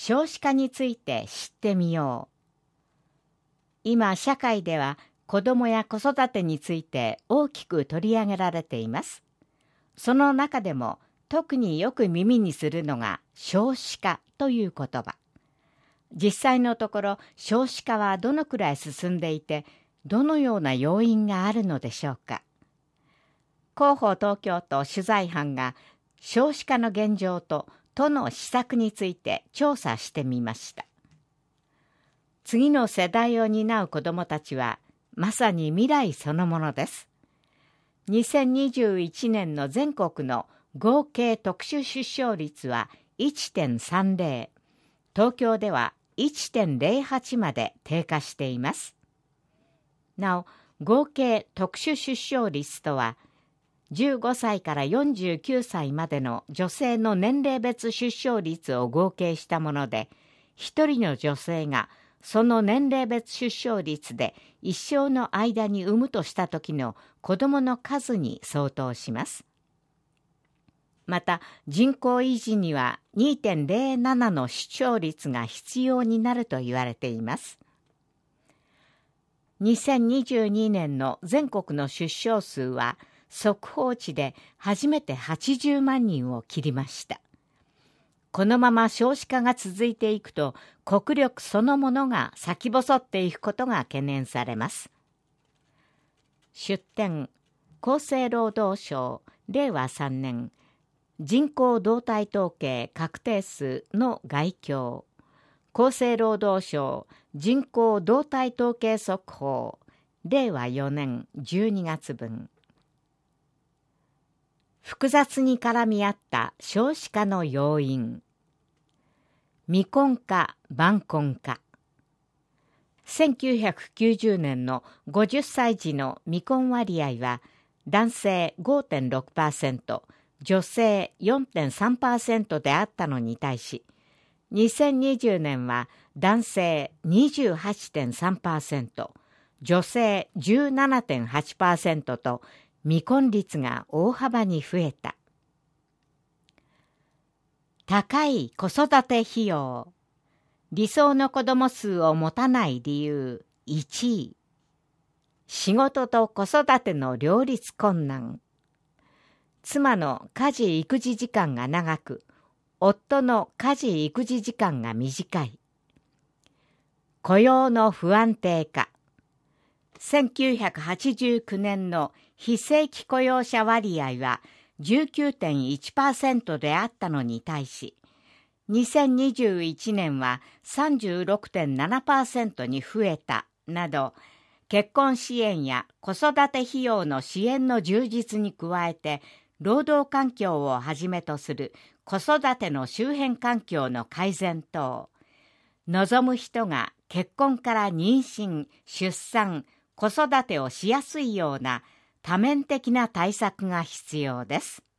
少子化について知ってみよう。今、社会では子供や子育てについて大きく取り上げられています。その中でも特によく耳にするのが少子化という言葉。実際のところ少子化はどのくらい進んでいて、どのような要因があるのでしょうか。広報東京都取材班が少子化の現状と都の施策について調査してみました。次の世代を担う子どもたちはまさに未来そのものです。2021年の全国の合計特殊出生率は 1.30、東京では 1.08 まで低下しています。なお、合計特殊出生率とは、15歳から49歳までの女性の年齢別出生率を合計したもので、1人の女性がその年齢別出生率で一生の間に産むとした時の子どもの数に相当します。また、人口維持には 2.07 の出生率が必要になると言われています。2022年の全国の出生数は速報値で初めて80万人を切りました。このまま少子化が続いていくと、国力そのものが先細っていくことが懸念されます。出典、厚生労働省令和3年人口動態統計確定数の概況、厚生労働省人口動態統計速報令和4年12月分。複雑に絡み合った少子化の要因。未婚化、晩婚化。1990年の50歳児の未婚割合は男性 5.6%、女性 4.3% であったのに対し、2020年は男性 28.3%、女性 17.8% と未婚率が大幅に増えた。高い子育て費用。理想の子供数を持たない理由1位。仕事と子育ての両立困難。妻の家事育児時間が長く、夫の家事育児時間が短い。雇用の不安定化。1989年の非正規雇用者割合は 19.1% であったのに対し、2021年は 36.7% に増えたなど、結婚支援や子育て費用の支援の充実に加えて、労働環境をはじめとする子育ての周辺環境の改善等、望む人が結婚から妊娠、出産、子育てをしやすいような多面的な対策が必要です。